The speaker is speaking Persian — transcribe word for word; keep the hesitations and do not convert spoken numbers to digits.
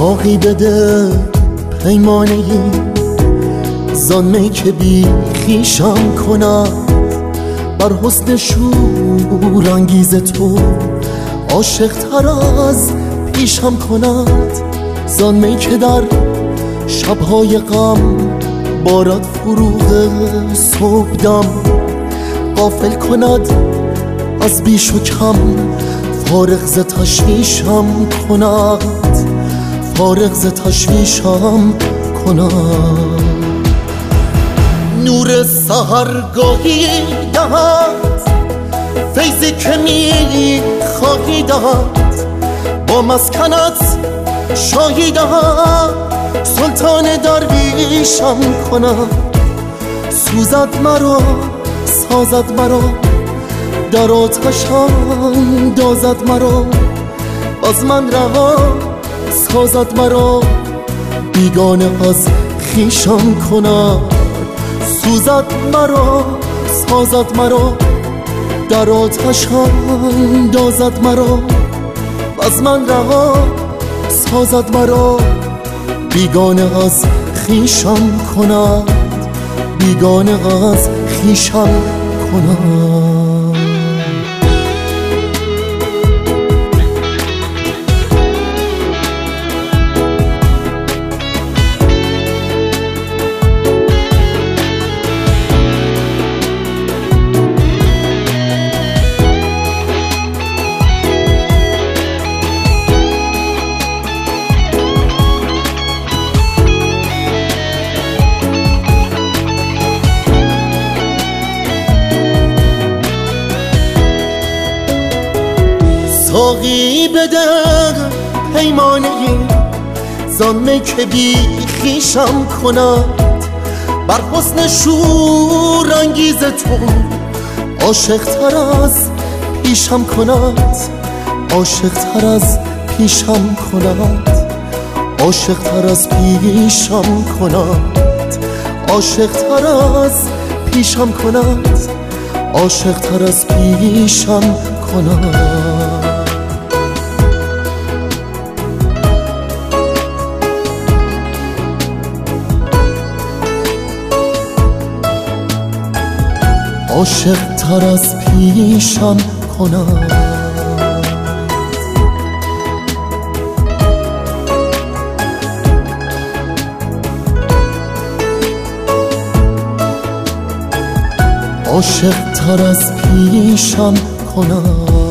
ساقی بده پیمانه ای زان می که بی خویشم کند، بر حسن شور انگیز تو عاشق تر از پیشم کند. زان می که در شبهای غم بارد فروغ صبحدم، غافل کند از بیش و کم، فارغ ز تشویشم کند، فارغ ز تشویشم کند. نور سحرگاهی دهد فیضی که می خواهی دهد، با مسکنت شاهی دهد، سلطان درویشم کند. سوزد مرا سازد مرا در آتش اندازد مرا، از من رها سازد مرا بیگانه از خویشم کند. سوزد مرا سازد مرا در آتش اندازد مرا، از من رها سازد مرا بیگانه از خویشم کند، بیگانه از خویشم کند. ساقی بده پیمانه ای زان می که بی خویشم کند، بر حسن شور انگیز تو عاشق تر از پیشم کند، عاشق تر از پیشم کند، عاشق تر از پیشم کند، عاشق تر از پیشم کند، عاشق تر از پیشم کند. عاشق تر از پیشم کند. عاشق تر از پیشم کند.